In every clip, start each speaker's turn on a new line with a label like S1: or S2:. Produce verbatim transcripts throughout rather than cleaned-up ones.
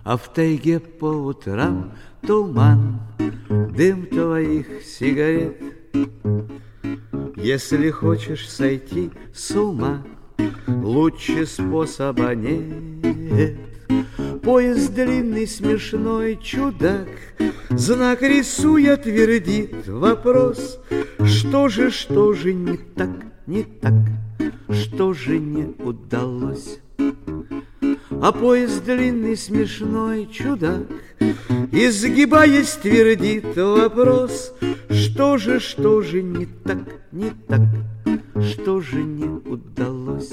S1: А в тайге по утрам туман, дым твоих сигарет. Если хочешь сойти с ума, лучше способа нет. Поезд длинный, смешной чудак, знак рисуя, твердит вопрос: что же, что же не так, не так, что же не удалось? А поезд длинный, смешной чудак, изгибаясь, твердит вопрос: что же, что же не так, не так, что же не удалось?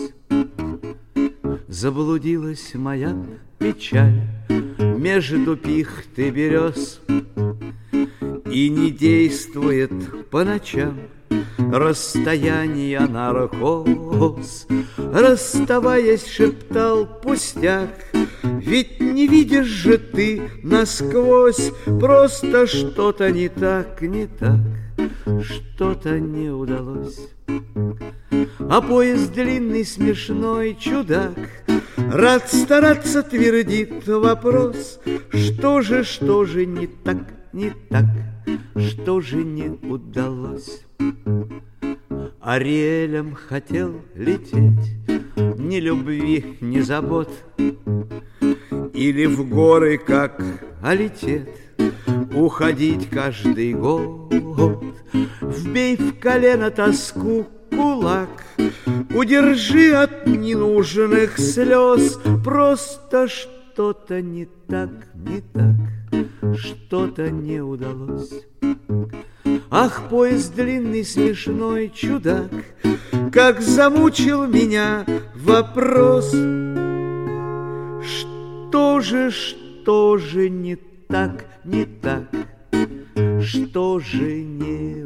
S1: Заблудилась моя печаль между пихт и берез, и не действует по ночам расстояние наркоз. Расставаясь, шептал пустяк: ведь не видишь же ты насквозь, просто что-то не так, не так, что-то не удалось. А поезд длинный, смешной чудак, рад стараться, твердит вопрос: что же, что же не так, не так, что же не удалось? Ариэлем хотел лететь, ни любви, ни забот, или в горы, как алитет, уходить каждый год. Вбей в колено тоску кулак, удержи от ненужных слез, просто что-то не так, не так, что-то не удалось. Ах, поезд длинный, смешной чудак, как замучил меня вопрос: что же, что же не так, не так, что же не